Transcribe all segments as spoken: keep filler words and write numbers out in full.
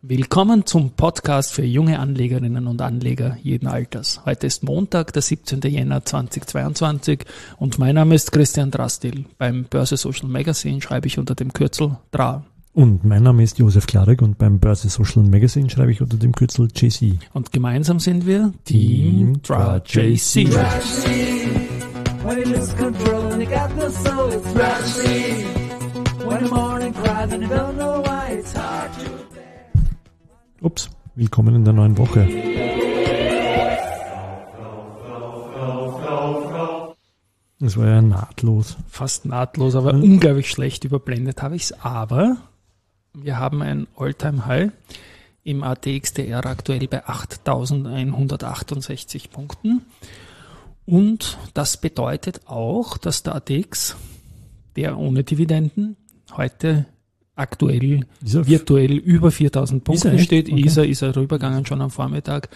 Willkommen zum Podcast für junge Anlegerinnen und Anleger jeden Alters. Heute ist Montag, der siebzehnten Jänner zweitausendzweiundzwanzig und mein Name ist Christian Drastil. Beim Börse Social Magazine schreibe ich unter dem Kürzel D R A. Und mein Name ist Josef Klarek und beim Börse Social Magazine schreibe ich unter dem Kürzel J C. Und gemeinsam sind wir Team D R A J C. Ups, willkommen in der neuen Woche. Das war ja nahtlos. Fast nahtlos, aber hm. unglaublich schlecht überblendet habe ich es. Aber wir haben ein All-Time-High im A T X T R aktuell bei achttausendeinhundertachtundsechzig Punkten. Und das bedeutet auch, dass der A T X, der ohne Dividenden, heute aktuell virtuell über viertausend Punkten steht. Okay. Ist er, ist er rübergegangen schon am Vormittag.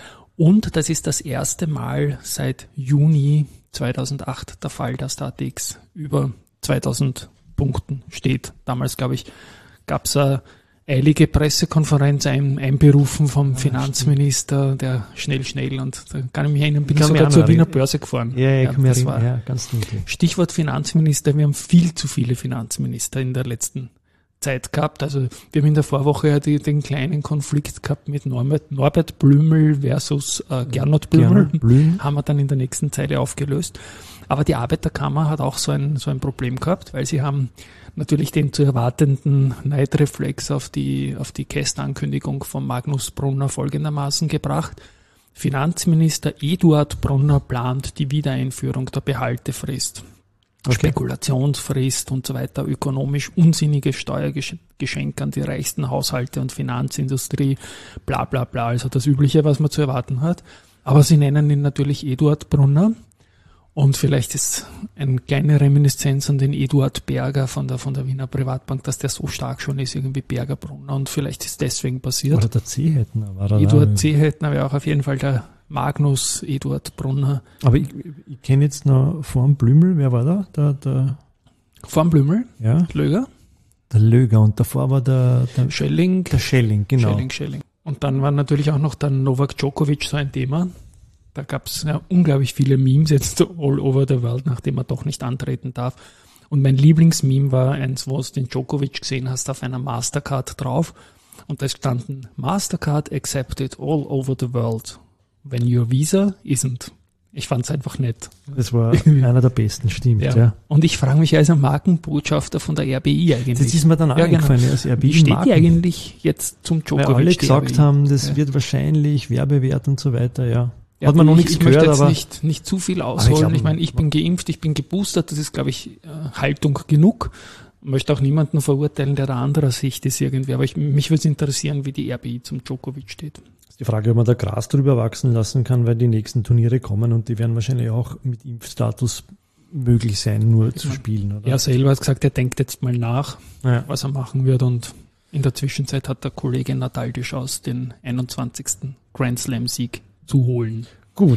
Und das ist das erste Mal seit Juni zweitausendacht der Fall, dass der A T X über zweitausend Punkten steht. Damals, glaube ich, gab es eine eilige Pressekonferenz ein, einberufen vom Finanzminister, der schnell, schnell, und da kann ich mich erinnern, bin ich sogar zur Wiener Börse gefahren. Ja, ja, ja, das erinnern, war ja ganz dunkel. Stichwort Finanzminister, wir haben viel zu viele Finanzminister in der letzten Zeit gehabt. Also wir haben in der Vorwoche ja die, den kleinen Konflikt gehabt mit Norbert, Norbert Blümel versus äh, Gernot Blümel. Gernot Blüm. Haben wir dann in der nächsten Zeile aufgelöst. Aber die Arbeiterkammer hat auch so ein, so ein Problem gehabt, weil sie haben natürlich den zu erwartenden Neidreflex auf die, auf die Kästankündigung von Magnus Brunner folgendermaßen gebracht. Finanzminister Eduard Brunner plant die Wiedereinführung der Behaltefrist. Okay. Spekulationsfrist und so weiter, ökonomisch unsinnige Steuergeschenke an die reichsten Haushalte und Finanzindustrie, bla bla bla, also das Übliche, was man zu erwarten hat. Aber sie nennen ihn natürlich Eduard Brunner und vielleicht ist eine kleine Reminiszenz an den Eduard Berger von der, von der Wiener Privatbank, dass der so stark schon ist, irgendwie Berger Brunner, und vielleicht ist deswegen passiert. Oder der Zehheitner war da. Eduard Zehheitner wäre auch auf jeden Fall der Magnus Eduard Brunner. Aber ich, ich kenne jetzt noch vorm Blümel, wer war da? Der, der vorm Blümel? Ja. Löger? Der Löger, und davor war der, der Schelling. Der Schelling, genau. Schelling, Schelling. Und dann war natürlich auch noch der Novak Djokovic so ein Thema. Da gab es ja unglaublich viele Memes jetzt all over the world, nachdem er doch nicht antreten darf. Und mein Lieblingsmeme war eins, wo du den Djokovic gesehen hast, auf einer Mastercard drauf. Und da standen Mastercard accepted all over the world. When your Visa isn't. Ich fand es einfach nett. Das war einer der besten, stimmt. Ja. Ja. Und ich frage mich als ein Markenbotschafter von der R B I eigentlich. Das ist mir dann auch ja, eingefallen, genau. Als R B I. Wie steht Marken? Die eigentlich jetzt zum Djokovic? Weil alle gesagt haben, das ja. wird wahrscheinlich Werbewert und so weiter, ja. Ja, hat man noch nichts ich gehört, möchte jetzt aber nicht, nicht zu viel ausholen. Ich, glaub, ich meine, ich bin geimpft, ich bin geboostert, das ist, glaube ich, Haltung genug. Ich möchte auch niemanden verurteilen, der der anderer Sicht ist irgendwie. Aber ich, mich würde es interessieren, wie die R B I zum Djokovic steht. Die Frage, ob man da Gras drüber wachsen lassen kann, weil die nächsten Turniere kommen und die werden wahrscheinlich auch mit Impfstatus möglich sein, nur ja. zu spielen. Oder? Er selber hat gesagt, er denkt jetzt mal nach, ja. was er machen wird, und in der Zwischenzeit hat der Kollege Nadal die Chance, den einundzwanzigsten Grand Slam-Sieg zu holen. Gut.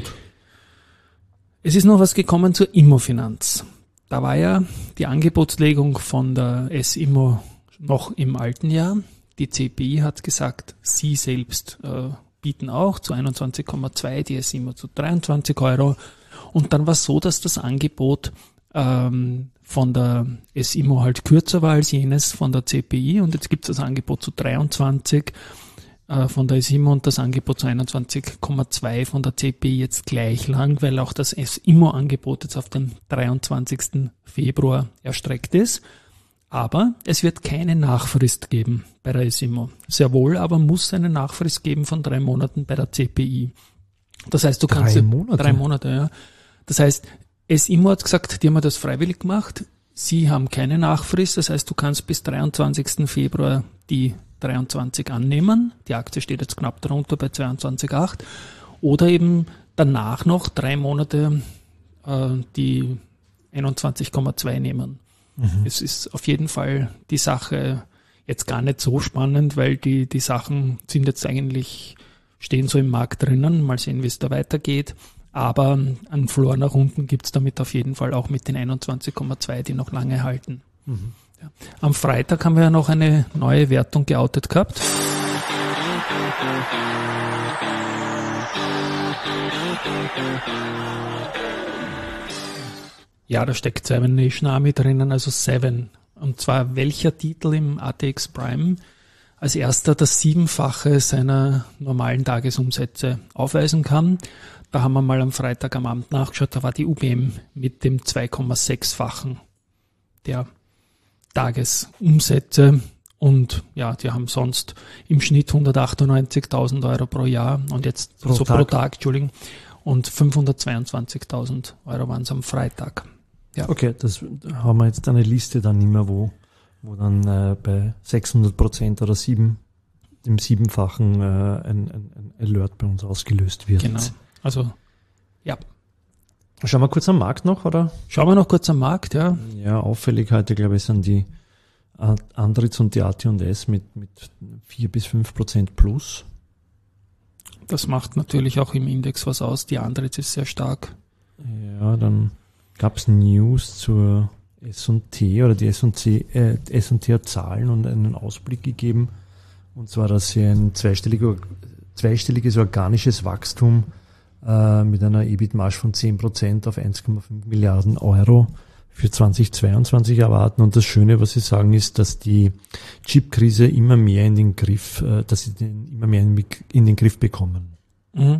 Es ist noch was gekommen zur Immofinanz. Da war ja die Angebotslegung von der S-Immo noch im alten Jahr. Die C P I hat gesagt, sie selbst äh, bieten auch zu einundzwanzig Komma zwei, die S-Immo zu dreiundzwanzig Euro. Und dann war es so, dass das Angebot ähm, von der S-Immo halt kürzer war als jenes von der C P I. Und jetzt gibt es das Angebot zu dreiundzwanzig äh, von der S-Immo und das Angebot zu einundzwanzig Komma zwei von der C P I jetzt gleich lang, weil auch das S-Immo-Angebot jetzt auf den dreiundzwanzigsten Februar erstreckt ist. Aber es wird keine Nachfrist geben bei der S-Immo. Sehr wohl, aber muss eine Nachfrist geben von drei Monaten bei der C P I. Das heißt, du drei kannst... Monate? Drei Monate, ja. Das heißt, S-Immo hat gesagt, die haben das freiwillig gemacht. Sie haben keine Nachfrist. Das heißt, du kannst bis dreiundzwanzigsten Februar die dreiundzwanzig annehmen. Die Aktie steht jetzt knapp darunter bei zweiundzwanzig Komma acht. Oder eben danach noch drei Monate äh, die einundzwanzig Komma zwei nehmen. Mhm. Es ist auf jeden Fall die Sache jetzt gar nicht so spannend, weil die, die Sachen sind jetzt eigentlich, stehen so im Markt drinnen. Mal sehen, wie es da weitergeht. Aber einen Floor nach unten gibt es damit auf jeden Fall auch mit den einundzwanzig Komma zwei, die noch lange halten. Mhm. Ja. Am Freitag haben wir ja noch eine neue Wertung geoutet gehabt. Ja, da steckt Seven Nation Army drinnen, also Seven. Und zwar welcher Titel im A T X Prime als erster das Siebenfache seiner normalen Tagesumsätze aufweisen kann. Da haben wir mal am Freitag am Abend nachgeschaut, da war die U B M mit dem zwei Komma sechs-fachen der Tagesumsätze. Und ja, die haben sonst im Schnitt hundertachtundneunzigtausend Euro pro Jahr und jetzt pro so Tag. pro Tag, Entschuldigung, und fünfhundertzweiundzwanzigtausend Euro waren es am Freitag. Ja. Okay, das haben wir jetzt eine Liste dann nicht mehr, wo, wo dann äh, bei sechshundert Prozent oder sieben, dem Siebenfachen äh, ein, ein, ein Alert bei uns ausgelöst wird. Genau, also ja. Schauen wir kurz am Markt noch, oder? Schauen wir noch kurz am Markt, ja. Ja, auffällig heute, glaube ich, sind die Andritz und die A T und S mit, mit vier bis fünf Prozent plus. Das macht natürlich auch im Index was aus. Die Andritz ist sehr stark. Ja, dann gab es News zur S und T oder die S und T, äh, S und T hat Zahlen und einen Ausblick gegeben. Und zwar, dass sie ein zweistelliges, zweistelliges organisches Wachstum äh, mit einer E B I T-Marge von zehn Prozent auf eins Komma fünf Milliarden Euro für zweitausendzweiundzwanzig erwarten. Und das Schöne, was sie sagen, ist, dass die Chip-Krise immer mehr in den Griff, äh, dass sie den immer mehr in, in den Griff bekommen. Mhm.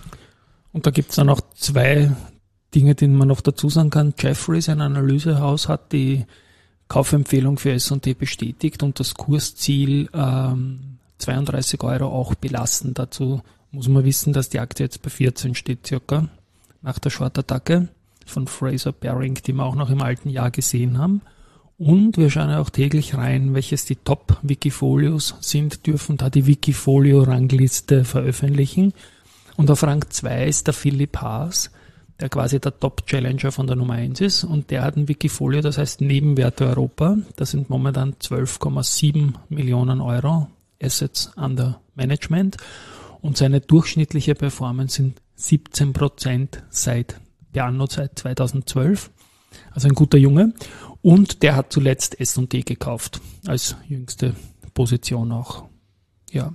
Und da gibt es dann auch zwei Dinge, die man noch dazu sagen kann. Jefferies, ein Analysehaus, hat die Kaufempfehlung für S und T bestätigt und das Kursziel ähm, zweiunddreißig Euro auch belassen. Dazu muss man wissen, dass die Aktie jetzt bei vierzehn steht circa nach der Short-Attacke von Fraser Baring, die wir auch noch im alten Jahr gesehen haben. Und wir schauen ja auch täglich rein, welches die Top-Wikifolios sind, dürfen da die Wikifolio-Rangliste veröffentlichen. Und auf Rang zwei ist der Philipp Haas, der quasi der Top-Challenger von der Nummer eins ist. Und der hat ein Wikifolio, das heißt Nebenwerte Europa. Das sind momentan zwölf Komma sieben Millionen Euro Assets under Management. Und seine durchschnittliche Performance sind siebzehn Prozent seit der Anno seit zweitausendzwölf. Also ein guter Junge. Und der hat zuletzt S und T gekauft, als jüngste Position auch. Ja.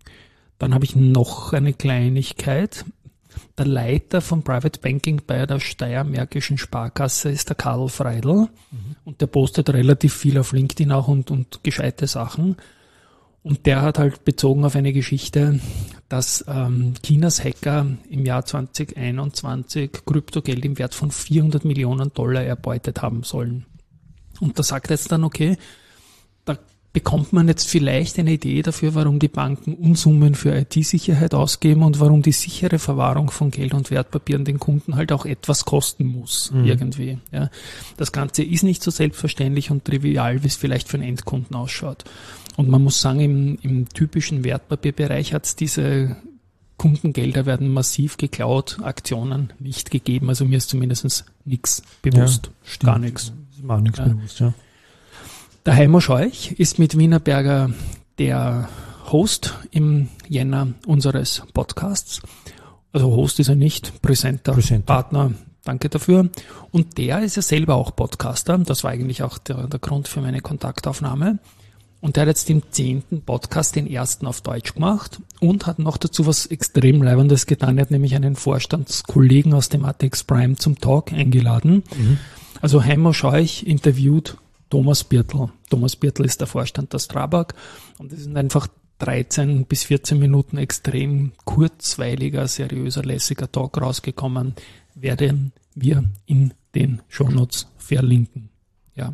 Dann habe ich noch eine Kleinigkeit. Der Leiter von Private Banking bei der Steiermärkischen Sparkasse ist der Karl Freidl. Mhm. Und der postet relativ viel auf LinkedIn auch und, und gescheite Sachen. Und der hat halt bezogen auf eine Geschichte, dass ähm, Chinas Hacker im Jahr zwanzig einundzwanzig Kryptogeld im Wert von vierhundert Millionen Dollar erbeutet haben sollen. Und da sagt er jetzt dann, okay, da bekommt man jetzt vielleicht eine Idee dafür, warum die Banken Unsummen für I T-Sicherheit ausgeben und warum die sichere Verwahrung von Geld und Wertpapieren den Kunden halt auch etwas kosten muss, mhm. irgendwie. Ja. Das Ganze ist nicht so selbstverständlich und trivial, wie es vielleicht für einen Endkunden ausschaut. Und man muss sagen, im, im typischen Wertpapierbereich hat es diese Kundengelder werden massiv geklaut, Aktionen nicht gegeben. Also mir ist zumindest nichts bewusst. Ja, gar nichts. Ist auch nichts ja. bewusst, ja. Der Heimo Scheuch ist mit Wienerberger der Host im Jänner unseres Podcasts. Also Host ist er nicht, Präsenter, Präsenter. Partner. Danke dafür. Und der ist ja selber auch Podcaster. Das war eigentlich auch der, der Grund für meine Kontaktaufnahme. Und der hat jetzt im zehnten Podcast den ersten auf Deutsch gemacht und hat noch dazu was extrem Leibendes getan. Er hat nämlich einen Vorstandskollegen aus dem A T X Prime zum Talk eingeladen. Mhm. Also Heimo Scheuch interviewt Thomas Birtl. Thomas Birtl ist der Vorstand der Strabag und es sind einfach dreizehn bis vierzehn Minuten extrem kurzweiliger, seriöser, lässiger Talk rausgekommen. Werden wir in den Shownotes verlinken. Ja.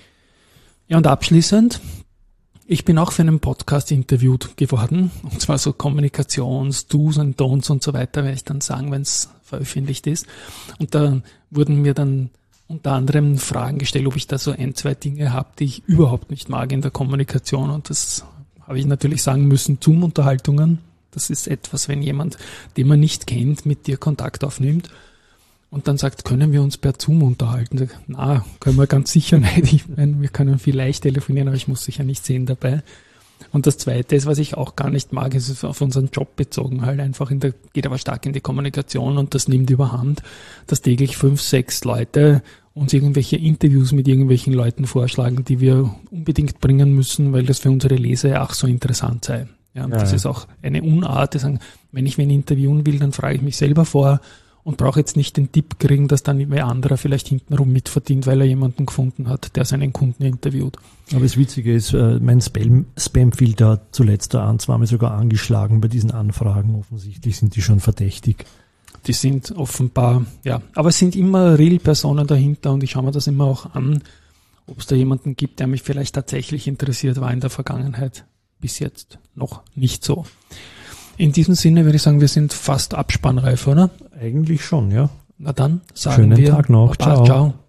Ja, und abschließend, ich bin auch für einen Podcast interviewt geworden, und zwar so Kommunikations-, Do's und Don'ts und so weiter, werde ich dann sagen, wenn es veröffentlicht ist. Und da wurden mir dann unter anderem Fragen gestellt, ob ich da so ein, zwei Dinge habe, die ich überhaupt nicht mag in der Kommunikation. Und das habe ich natürlich sagen müssen, Zoom-Unterhaltungen. Das ist etwas, wenn jemand, den man nicht kennt, mit dir Kontakt aufnimmt und dann sagt, können wir uns per Zoom unterhalten? Na, können wir ganz sicher nicht. Ich meine, wir können vielleicht telefonieren, aber ich muss sicher nicht sehen dabei. Und das Zweite ist, was ich auch gar nicht mag, ist auf unseren Job bezogen, halt einfach in der, geht aber stark in die Kommunikation und das nimmt überhand, dass täglich fünf, sechs Leute uns irgendwelche Interviews mit irgendwelchen Leuten vorschlagen, die wir unbedingt bringen müssen, weil das für unsere Leser ach so interessant sei. Ja, und Ja, das ja. ist auch eine Unart, die sagen, wenn ich wen interviewen will, dann frage ich mich selber vor und brauche jetzt nicht den Tipp kriegen, dass dann wer anderer vielleicht hintenrum mitverdient, weil er jemanden gefunden hat, der seinen Kunden interviewt. Aber das Witzige ist, äh, mein Spam- Spam-Filter hat zuletzt da ein, zweimal sogar angeschlagen bei diesen Anfragen. Offensichtlich sind die schon verdächtig. Die sind offenbar, ja, aber es sind immer Real-Personen dahinter und ich schaue mir das immer auch an, ob es da jemanden gibt, der mich vielleicht tatsächlich interessiert, war in der Vergangenheit bis jetzt noch nicht so. In diesem Sinne würde ich sagen, wir sind fast abspannreif, oder? Eigentlich schon, ja. Na dann sagen Schönen wir Tag noch. Baba, Ciao. ciao.